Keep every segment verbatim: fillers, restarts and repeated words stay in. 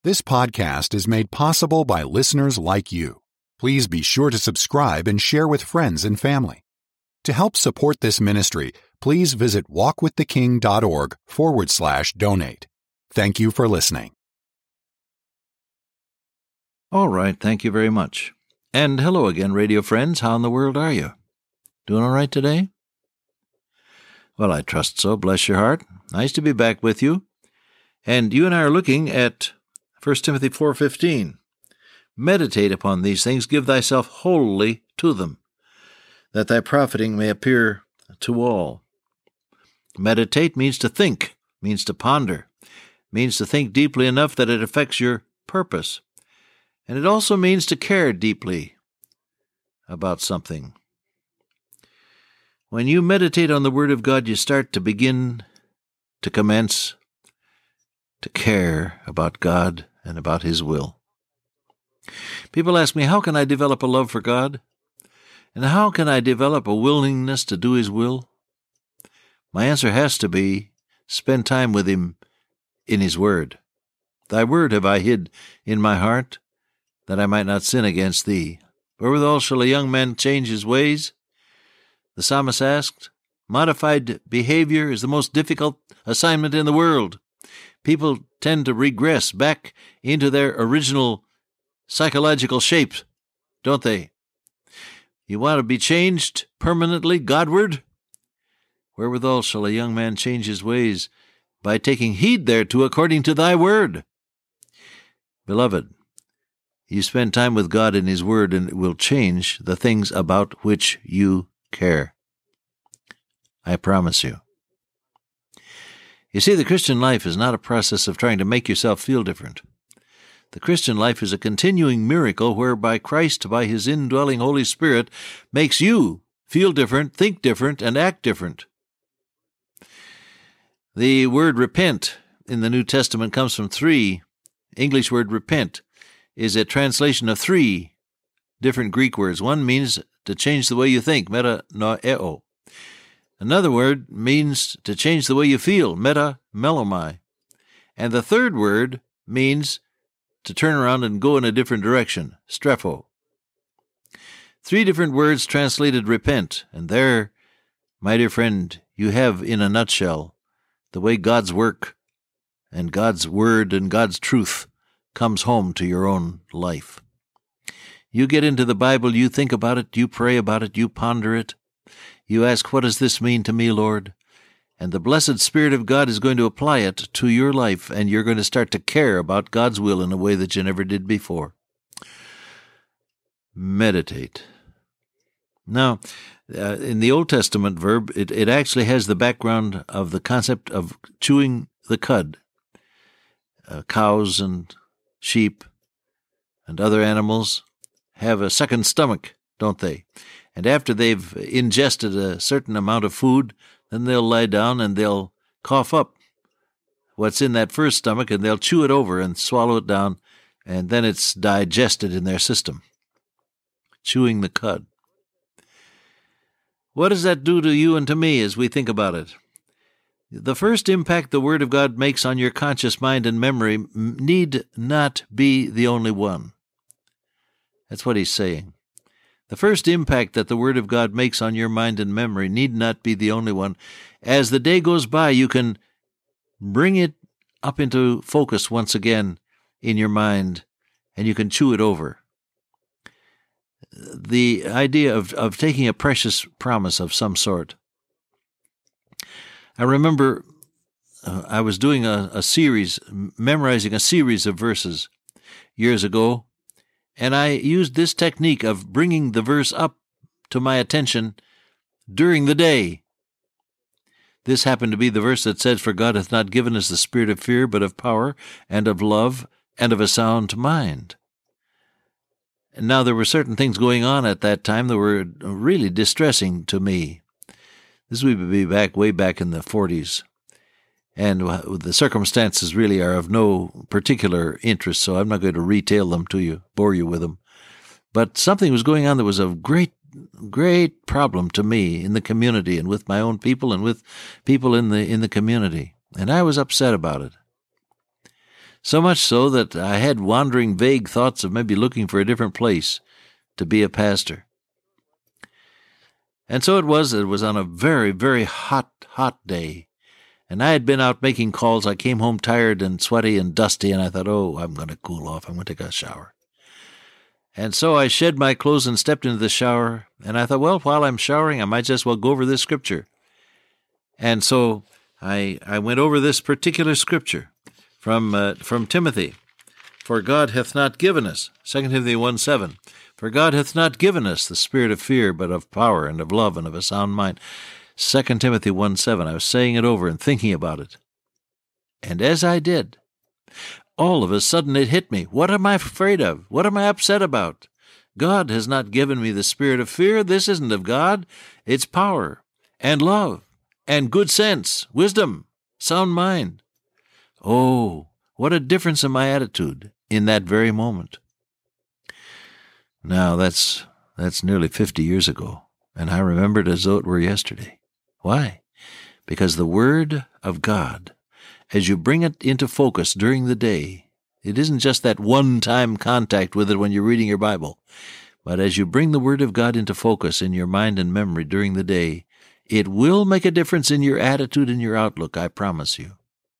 This podcast is made possible by listeners like you. Please be sure to subscribe and share with friends and family. To help support this ministry, please visit walkwiththeking.org forward slash donate. Thank you for listening. All right, thank you very much. And hello again, radio friends. How in the world are you? Doing all right today? Well, I trust so. Bless your heart. Nice to be back with you. And you and I are looking at First Timothy four fifteen. Meditate upon these things, give thyself wholly to them, that thy profiting may appear to all. Meditate means to think, means to ponder, means to think deeply enough that it affects your purpose. And it also means to care deeply about something. When you meditate on the Word of God, you start to begin to commence to care about God and about His will. People ask me, how can I develop a love for God? And how can I develop a willingness to do His will? My answer has to be, spend time with Him in His Word. Thy Word have I hid in my heart, that I might not sin against Thee. Wherewithal shall a young man change his ways? The psalmist asked. Modified behavior is the most difficult assignment in the world. People tend to regress back into their original psychological shapes, don't they? You want to be changed permanently Godward? Wherewithal shall a young man change his ways? By taking heed thereto according to thy word. Beloved, you spend time with God in His Word, and it will change the things about which you care. I promise you. You see, the Christian life is not a process of trying to make yourself feel different. The Christian life is a continuing miracle whereby Christ, by His indwelling Holy Spirit, makes you feel different, think different, and act different. The word repent in the New Testament comes from three. English word repent is a translation of three different Greek words. One means to change the way you think, metanoeo. Another word means to change the way you feel, metamelomai. And the third word means to turn around and go in a different direction, strepho. Three different words translated repent, and there, my dear friend, you have in a nutshell the way God's work and God's word and God's truth comes home to your own life. You get into the Bible, you think about it, you pray about it, you ponder it. You ask, what does this mean to me, Lord? And the blessed Spirit of God is going to apply it to your life, and you're going to start to care about God's will in a way that you never did before. Meditate. Now, uh, in the Old Testament verb, it, it actually has the background of the concept of chewing the cud. Uh, cows and sheep and other animals have a second stomach, don't they? And after they've ingested a certain amount of food, then they'll lie down and they'll cough up what's in that first stomach, and they'll chew it over and swallow it down, and then it's digested in their system. Chewing the cud. What does that do to you and to me as we think about it? The first impact the Word of God makes on your conscious mind and memory need not be the only one. That's what he's saying. The first impact that the Word of God makes on your mind and memory need not be the only one. As the day goes by, you can bring it up into focus once again in your mind, and you can chew it over. The idea of, of taking a precious promise of some sort. I remember uh, I was doing a, a series, memorizing a series of verses years ago, and I used this technique of bringing the verse up to my attention during the day. This happened to be the verse that says, "For God hath not given us the spirit of fear, but of power and of love and of a sound mind." And now there were certain things going on at that time that were really distressing to me. This would be back way back in the forties. And the circumstances really are of no particular interest, so I'm not going to retail them to you, bore you with them. But something was going on that was of great, great problem to me in the community and with my own people and with people in the in the community. And I was upset about it. So much so that I had wandering, vague thoughts of maybe looking for a different place to be a pastor. And so it was, it was on a very, very hot, hot day. And I had been out making calls. I came home tired and sweaty and dusty, and I thought, oh, I'm going to cool off. I'm going to take a shower. And so I shed my clothes and stepped into the shower, and I thought, well, while I'm showering, I might just well go over this scripture. And so I I went over this particular scripture from uh, from Timothy. For God hath not given us, Second Timothy one seven, for God hath not given us the spirit of fear, but of power and of love and of a sound mind. Second Timothy one seven, I was saying it over and thinking about it. And as I did, all of a sudden it hit me. What am I afraid of? What am I upset about? God has not given me the spirit of fear. This isn't of God. It's power and love and good sense, wisdom, sound mind. Oh, what a difference in my attitude in that very moment. Now, that's that's nearly fifty years ago, and I remember it as though it were yesterday. Why? Because the Word of God, as you bring it into focus during the day, it isn't just that one-time contact with it when you're reading your Bible, but as you bring the Word of God into focus in your mind and memory during the day, it will make a difference in your attitude and your outlook, I promise you.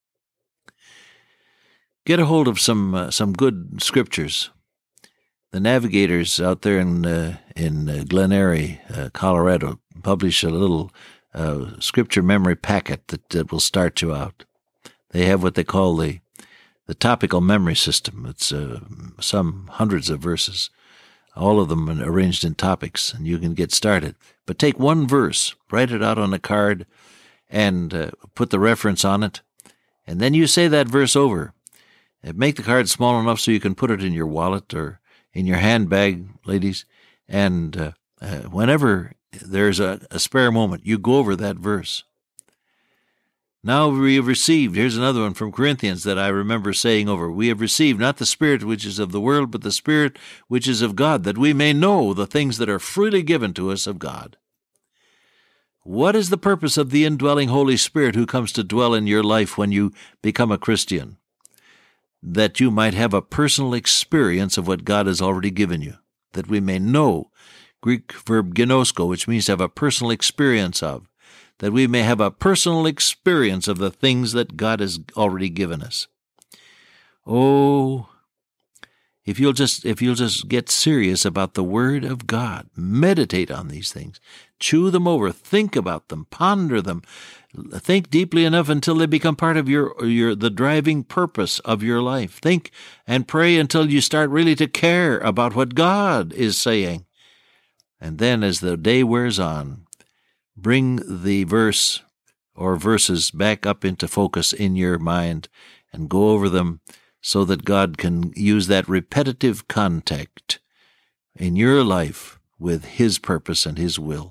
Get a hold of some uh, some good scriptures. The Navigators out there in uh, in uh, Glen Eyrie, uh, Colorado, publish a little uh, scripture memory packet that, that will start you out. They have what they call the the topical memory system. It's uh, some hundreds of verses, all of them arranged in topics, and you can get started. But take one verse, write it out on a card, and uh, put the reference on it, and then you say that verse over. And make the card small enough so you can put it in your wallet or in your handbag, ladies, and uh, uh, whenever there's a, a spare moment, you go over that verse. Now we have received, here's another one from Corinthians that I remember saying over, we have received not the spirit which is of the world, but the Spirit which is of God, that we may know the things that are freely given to us of God. What is the purpose of the indwelling Holy Spirit who comes to dwell in your life when you become a Christian? That you might have a personal experience of what God has already given you, that we may know, Greek verb ginosko, which means to have a personal experience of, that we may have a personal experience of the things that God has already given us. Oh, if you'll just if you'll just get serious about the Word of God, meditate on these things, chew them over, think about them, ponder them, think deeply enough until they become part of your your the driving purpose of your life. Think and pray until you start really to care about what God is saying. And then as the day wears on, bring the verse or verses back up into focus in your mind and go over them so that God can use that repetitive contact in your life with His purpose and His will.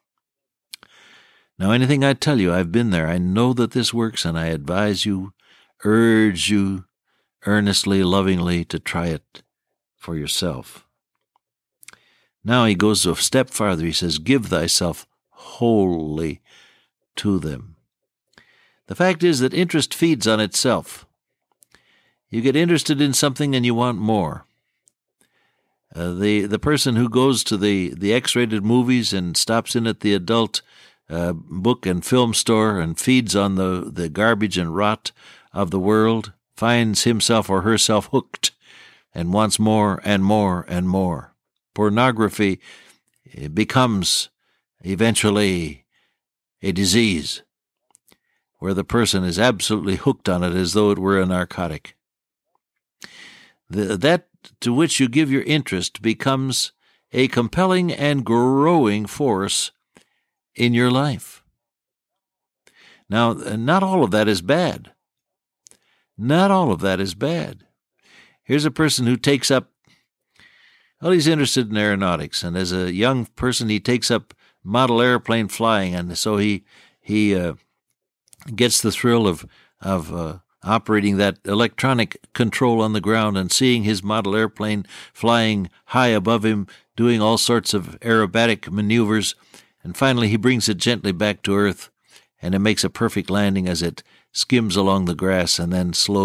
Now, anything I tell you, I've been there. I know that this works, and I advise you, urge you earnestly, lovingly to try it for yourself. Now he goes a step farther. He says, give thyself wholly to them. The fact is that interest feeds on itself. You get interested in something and you want more. Uh, the the person who goes to the, the X-rated movies and stops in at the adult uh, book and film store and feeds on the, the garbage and rot of the world finds himself or herself hooked and wants more and more and more. Pornography becomes eventually a disease where the person is absolutely hooked on it as though it were a narcotic. The, that to which you give your interest becomes a compelling and growing force in your life. Now, not all of that is bad. Not all of that is bad. Here's a person who takes up, well, he's interested in aeronautics, and as a young person, he takes up model airplane flying, and so he he uh, gets the thrill of of uh, operating that electronic control on the ground and seeing his model airplane flying high above him, doing all sorts of aerobatic maneuvers, and finally he brings it gently back to earth, and it makes a perfect landing as it skims along the grass and then slows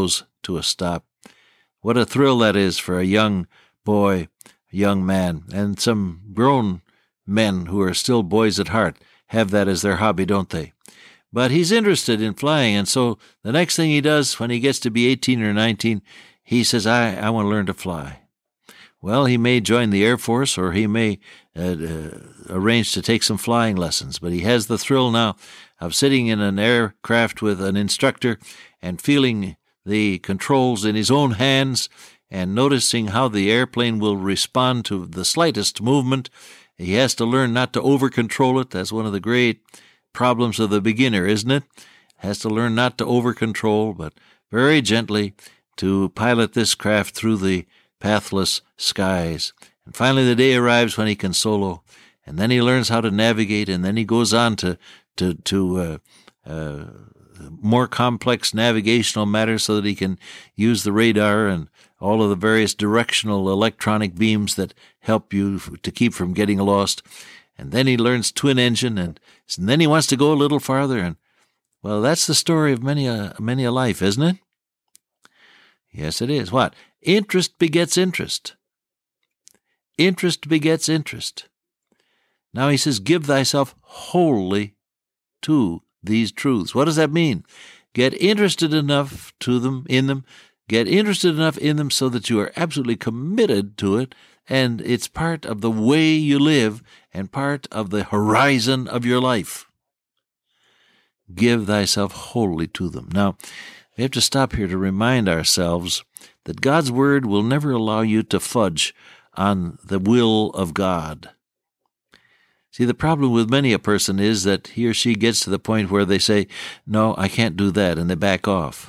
to a stop. What a thrill that is for a young boy, a young man, and some grown men who are still boys at heart have that as their hobby, don't they? But he's interested in flying, and so the next thing he does when he gets to be eighteen or nineteen, he says, I, I want to learn to fly. Well, he may join the Air Force, or he may uh, uh, arrange to take some flying lessons, but he has the thrill now of sitting in an aircraft with an instructor and feeling the controls in his own hands and noticing how the airplane will respond to the slightest movement. He has to learn not to over-control it. That's one of the great problems of the beginner, isn't it? Has to learn not to over-control, but very gently to pilot this craft through the pathless skies. And finally the day arrives when he can solo, and then he learns how to navigate, and then he goes on to to, to uh, uh, more complex navigational matters so that he can use the radar and all of the various directional electronic beams that help you to keep from getting lost. And then he learns twin engine, and, and then he wants to go a little farther. And, well, that's the story of many a, many a life, isn't it? Yes, it is. What? Interest begets interest. Interest begets interest. Now he says, give thyself wholly to these truths. What does that mean? Get interested enough to them, in them, get interested enough in them so that you are absolutely committed to it, and it's part of the way you live and part of the horizon of your life. Give thyself wholly to them. Now, we have to stop here to remind ourselves that God's Word will never allow you to fudge on the will of God. See, the problem with many a person is that he or she gets to the point where they say, no, I can't do that, and they back off.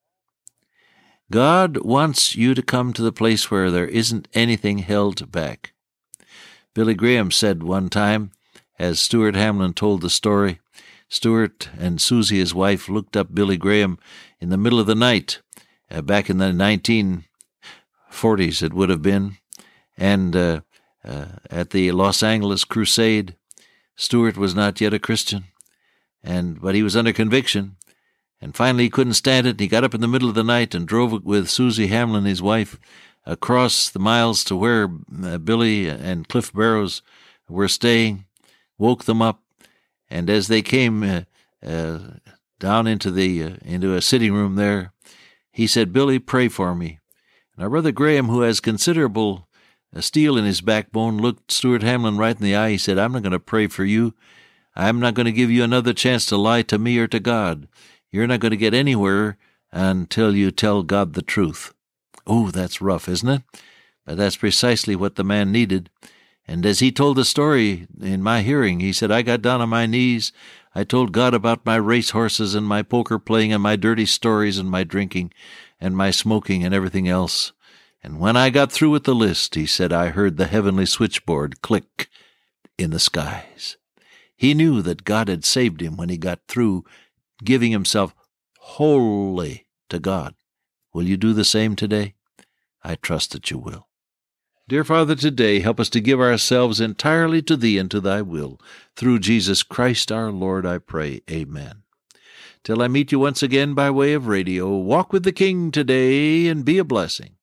God wants you to come to the place where there isn't anything held back. Billy Graham said one time, as Stuart Hamlin told the story, Stuart and Susie, his wife, looked up Billy Graham in the middle of the night, uh, back in the nineteen forties it would have been, and uh, uh, at the Los Angeles Crusade. Stuart was not yet a Christian, and but he was under conviction, and finally he couldn't stand it, and he got up in the middle of the night and drove with Susie Hamlin, his wife, across the miles to where uh, Billy and Cliff Barrows were staying, woke them up, and as they came uh, uh, down into the uh, into a sitting room there, he said, Billy, pray for me. And our brother Graham, who has considerable uh, steel in his backbone, looked Stuart Hamlin right in the eye. He said, I'm not going to pray for you. I'm not going to give you another chance to lie to me or to God. You're not going to get anywhere until you tell God the truth. Oh, that's rough, isn't it? But that's precisely what the man needed. And as he told the story in my hearing, he said, I got down on my knees. I told God about my race horses and my poker playing and my dirty stories and my drinking and my smoking and everything else. And when I got through with the list, he said, I heard the heavenly switchboard click in the skies. He knew that God had saved him when he got through giving himself wholly to God. Will you do the same today? I trust that you will. Dear Father, today help us to give ourselves entirely to Thee and to Thy will. Through Jesus Christ our Lord, I pray. Amen. Till I meet you once again by way of radio, walk with the King today and be a blessing.